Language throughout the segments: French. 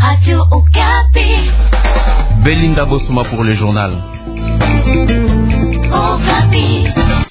Radio Okapi. Belinda Bosuma pour le journal. Okapi.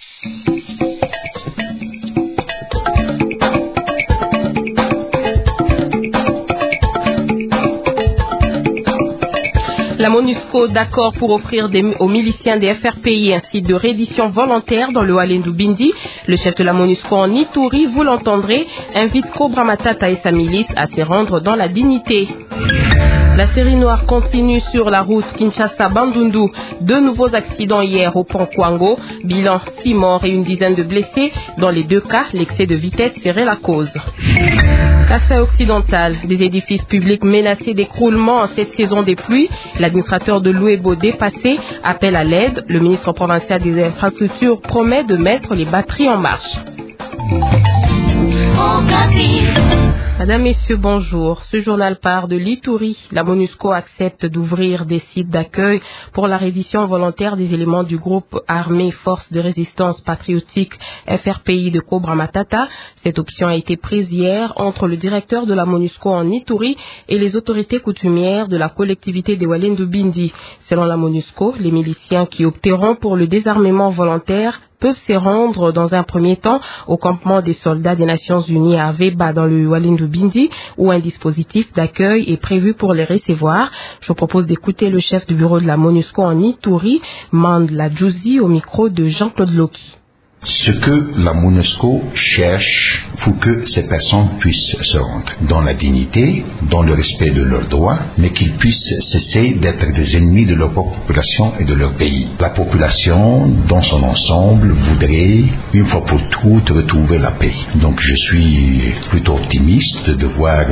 La MONUSCO d'accord pour offrir aux miliciens des FRPI un site de reddition volontaire dans le Walendu Bindi. Le chef de la MONUSCO en Ituri, vous l'entendrez, invite Cobra Matata et sa milice à se rendre dans la dignité. La série noire continue sur la route Kinshasa-Bandundu. 2 nouveaux accidents hier au pont Kwango. Bilan 6 morts et une dizaine de blessés. Dans les 2 cas, l'excès de vitesse serait la cause. Kassai occidental, des édifices publics menacés d'écroulement en cette saison des pluies. L'administrateur de Louébo dépassé appelle à l'aide. Le ministre provincial des infrastructures promet de mettre les batteries en marche. Madame, Messieurs, bonjour. Ce journal part de l'Ituri. La MONUSCO accepte d'ouvrir des sites d'accueil pour la reddition volontaire des éléments du groupe armé Force de résistance patriotique FRPI de Cobra Matata. Cette option a été prise hier entre le directeur de la MONUSCO en Ituri et les autorités coutumières de la collectivité des Walendu Bindi. Selon la MONUSCO, les miliciens qui opteront pour le désarmement volontaire peuvent se rendre dans un premier temps au campement des soldats des Nations Unies à Veba dans le Walendu Bindi où un dispositif d'accueil est prévu pour les recevoir. Je vous propose d'écouter le chef du bureau de la MONUSCO en Ituri, Mandla Djouzi, au micro de Jean-Claude Loki. Ce que la MONUSCO cherche pour que ces personnes puissent se rendre dans la dignité, dans le respect de leurs droits, mais qu'ils puissent cesser d'être des ennemis de leur propre population et de leur pays. La population, dans son ensemble, voudrait, une fois pour toutes, retrouver la paix. Donc je suis plutôt optimiste de voir,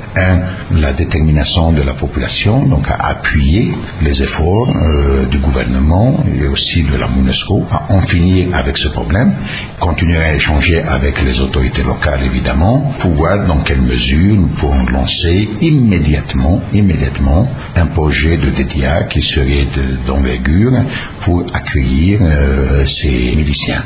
la détermination de la population, donc à appuyer les efforts du gouvernement et aussi de la MONUSCO à en finir avec ce problème. Continuer à échanger avec les autorités locales, évidemment, pour voir dans quelle mesure nous pourrons lancer immédiatement un projet de DDA qui serait d'envergure pour accueillir ces miliciens.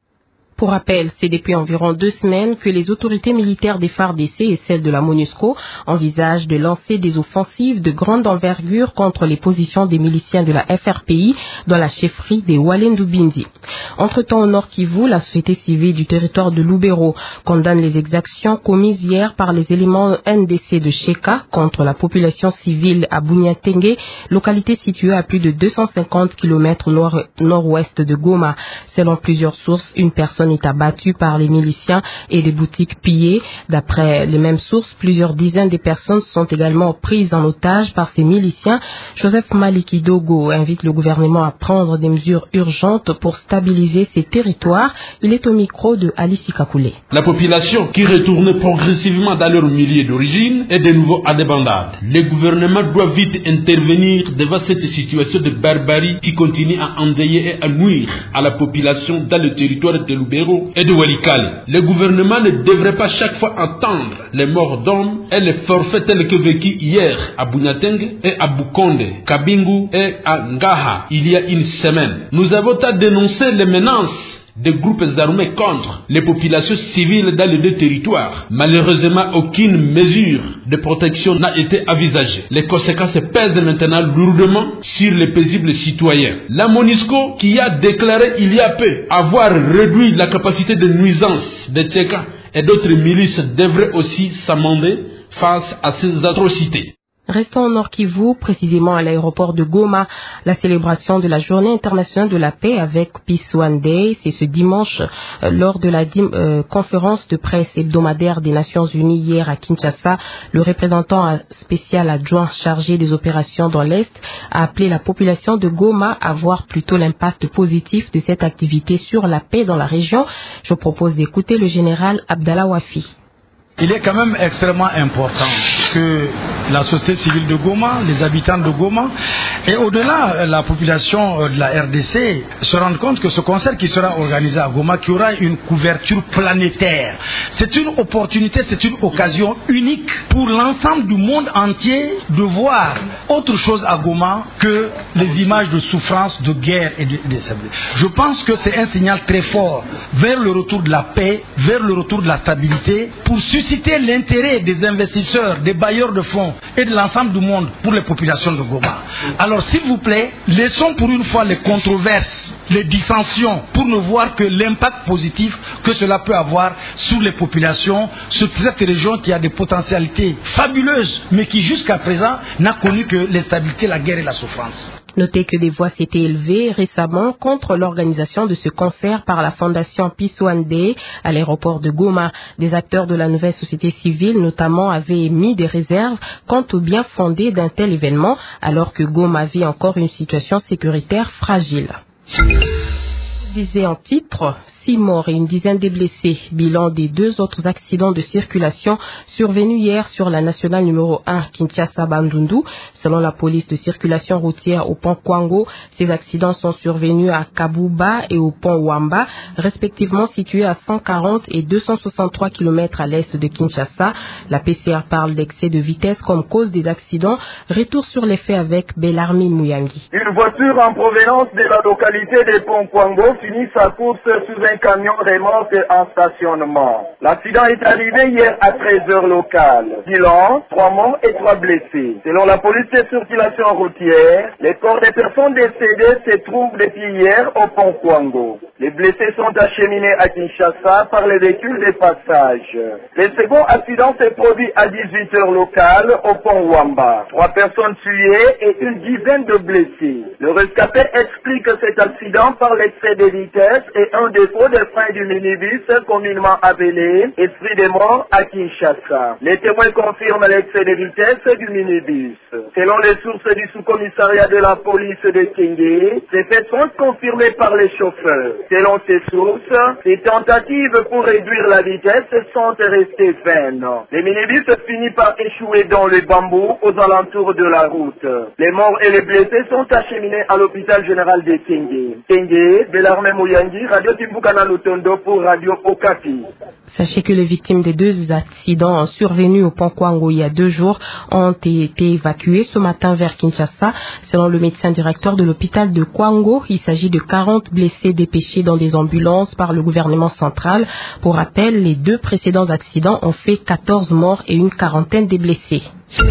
Pour rappel, c'est depuis environ 2 semaines que les autorités militaires des FARDC et celles de la MONUSCO envisagent de lancer des offensives de grande envergure contre les positions des miliciens de la FRPI dans la chefferie des Walendu Bindi. Entre-temps, au Nord Kivu, la société civile du territoire de Lubero condamne les exactions commises hier par les éléments NDC de Sheka contre la population civile à Bunyatenge, localité située à plus de 250 km nord-ouest de Goma. Selon plusieurs sources, une personne est abattue par les miliciens et des boutiques pillées. D'après les mêmes sources, plusieurs dizaines de personnes sont également prises en otage par ces miliciens. Joseph Maliki Dogo invite le gouvernement à prendre des mesures urgentes pour stabiliser ces territoires. Il est au micro de Alice Kakoulé. La population qui retourne progressivement dans leur milieu d'origine est de nouveau à débandade. Le gouvernement doit vite intervenir devant cette situation de barbarie qui continue à endeuiller et à nuire à la population dans le territoire de Lubero et de Walikale. Le gouvernement ne devrait pas chaque fois entendre les morts d'hommes et les forfaits tels que vécus hier à Bunyateng et à Bukonde, Kabingu et à Ngaha il y a une semaine. Nous avons à dénoncer les menaces des groupes armés contre les populations civiles dans les 2 territoires. Malheureusement, aucune mesure de protection n'a été envisagée. Les conséquences pèsent maintenant lourdement sur les paisibles citoyens. La MONUSCO, qui a déclaré il y a peu avoir réduit la capacité de nuisance des Tchèques et d'autres milices, devrait aussi s'amender face à ces atrocités. Restons au Nord Kivu, précisément à l'aéroport de Goma. La célébration de la Journée internationale de la paix avec Peace One Day, c'est ce dimanche lors de la conférence de presse hebdomadaire des Nations Unies hier à Kinshasa. Le représentant spécial adjoint chargé des opérations dans l'Est a appelé la population de Goma à voir plutôt l'impact positif de cette activité sur la paix dans la région. Je propose d'écouter le général Abdallah Wafi. Il est quand même extrêmement important que la société civile de Goma, les habitants de Goma, Et au-delà, la population de la RDC se rend compte que ce concert qui sera organisé à Goma, qui aura une couverture planétaire, c'est une opportunité, c'est une occasion unique pour l'ensemble du monde entier de voir autre chose à Goma que les images de souffrance, de guerre et de sablés. Je pense que c'est un signal très fort vers le retour de la paix, vers le retour de la stabilité, pour susciter l'intérêt des investisseurs, des bailleurs de fonds et de l'ensemble du monde pour les populations de Goma. Alors s'il vous plaît, laissons pour une fois les controverses, les dissensions, pour ne voir que l'impact positif que cela peut avoir sur les populations, sur cette région qui a des potentialités fabuleuses, mais qui jusqu'à présent n'a connu que l'instabilité, la guerre et la souffrance. Notez que des voix s'étaient élevées récemment contre l'organisation de ce concert par la fondation Peace One Day à l'aéroport de Goma. Des acteurs de la nouvelle société civile notamment avaient émis des réserves quant au bien fondé d'un tel événement alors que Goma vit encore une situation sécuritaire fragile. Disait en titre, 6 morts et une dizaine de blessés. Bilan des 2 autres accidents de circulation survenus hier sur la nationale numéro 1 Kinshasa-Bandundu. Selon la police de circulation routière au pont Kwango, ces accidents sont survenus à Kabuba et au pont Wamba, respectivement situés à 140 et 263 km à l'est de Kinshasa. La PCR parle d'excès de vitesse comme cause des accidents. Retour sur les faits avec Bellarmine Mouyangi. Une voiture en provenance de la localité des ponts Kwango finit sa course sous un camion remorque en stationnement. L'accident est arrivé hier à 13h locale. Bilan, 3 morts et 3 blessés. Selon la police de circulation routière, les corps des personnes décédées se trouvent depuis hier au pont Kwango. Les blessés sont acheminés à Kinshasa par les véhicules de passage. Le second accident s'est produit à 18h locale au pont Wamba. 3 personnes tuées et une dizaine de blessés. Le rescapé explique cet accident par l'excès de vitesse et un défaut de frein du minibus communément appelé esprit des morts à Kinshasa. Les témoins confirment l'excès de vitesse du minibus. Selon les sources du sous-commissariat de la police de Kenge, ces faits sont confirmés par les chauffeurs. Selon ces sources, les tentatives pour réduire la vitesse sont restées vaines. Le minibus finit par échouer dans le bambou aux alentours de la route. Les morts et les blessés sont acheminés à l'hôpital général de Kenge. Kenge, Bellarmine Mouyangi, Radio Timbukana Lutondo pour Radio Okapi. Sachez que les victimes des 2 accidents survenus au pont Kwango il y a 2 jours ont été évacuées ce matin vers Kinshasa. Selon le médecin directeur de l'hôpital de Kwango, il s'agit de 40 blessés dépêchés dans des ambulances par le gouvernement central. Pour rappel, les 2 précédents accidents ont fait 14 morts et une quarantaine de blessés.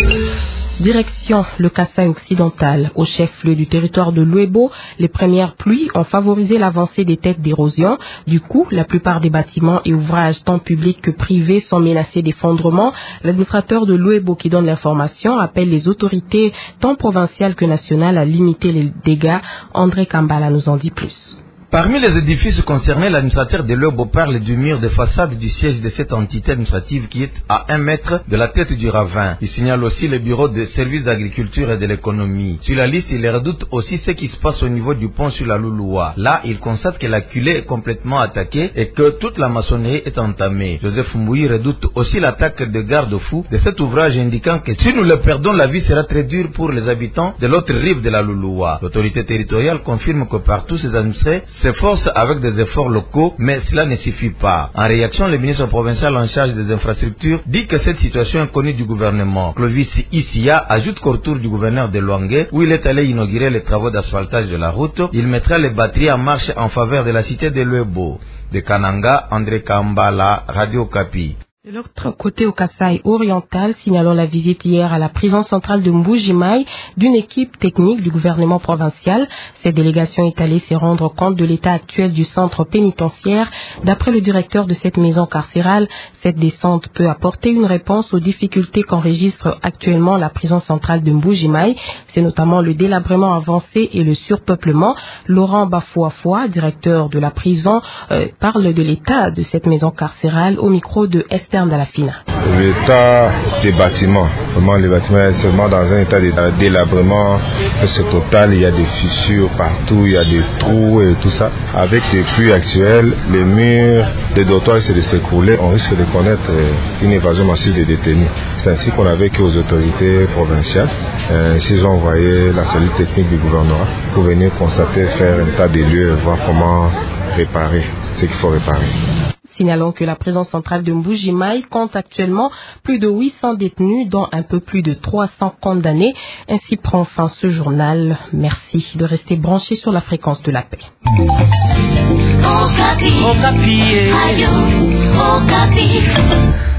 Direction le Kasaï occidental. Au chef-lieu du territoire de Luebo, les premières pluies ont favorisé l'avancée des têtes d'érosion. Du coup, la plupart des bâtiments et ouvrages tant publics que privés sont menacés d'effondrement. L'administrateur de Luebo qui donne l'information appelle les autorités tant provinciales que nationales à limiter les dégâts. André Kambala nous en dit plus. Parmi les édifices concernés, l'administrateur de Luebo parle du mur de façade du siège de cette entité administrative qui est à 1 mètre de la tête du ravin. Il signale aussi le bureau de services d'agriculture et de l'économie. Sur la liste, il redoute aussi ce qui se passe au niveau du pont sur la Louloua. Là, il constate que la culée est complètement attaquée et que toute la maçonnerie est entamée. Joseph Mbouyi redoute aussi l'attaque de garde-fous de cet ouvrage indiquant que si nous le perdons, la vie sera très dure pour les habitants de l'autre rive de la Louloua. L'autorité territoriale confirme que partout ces administrés s'efforce avec des efforts locaux, mais cela ne suffit pas. En réaction, le ministre provincial en charge des infrastructures dit que cette situation est connue du gouvernement. Clovis Issia ajoute qu'autour du gouverneur de Luangue, où il est allé inaugurer les travaux d'asphaltage de la route, il mettra les batteries en marche en faveur de la cité de Luebo. De Kananga, André Kambala, Radio Okapi. De l'autre côté, au Kasaï oriental, signalons la visite hier à la prison centrale de Mbuji-Mayi d'une équipe technique du gouvernement provincial. Cette délégation est allée se rendre compte de l'état actuel du centre pénitentiaire. D'après le directeur de cette maison carcérale, cette descente peut apporter une réponse aux difficultés qu'enregistre actuellement la prison centrale de Mbuji-Mayi. C'est notamment le délabrement avancé et le surpeuplement. Laurent Bafouafoua, directeur de la prison, parle de l'état de cette maison carcérale au micro de Esther externes à la FINA. L'état des bâtiments, vraiment les bâtiments est seulement dans un état de délabrement, c'est total, il y a des fissures partout, il y a des trous et tout ça. Avec les pluies actuelles, les murs des dortoirs risquent de s'écrouler, on risque de connaître une évasion massive des détenus. C'est ainsi qu'on a vécu aux autorités provinciales. Ils ont envoyé la cellule technique du gouvernement pour venir constater, faire un tas de lieux et voir comment réparer ce qu'il faut réparer. Signalons que la prison centrale de Mbuji-Mayi compte actuellement plus de 800 détenus, dont un peu plus de 300 condamnés. Ainsi prend fin ce journal. Merci de rester branchés sur la fréquence de la paix. Okapi. Okapi. Radio Okapi.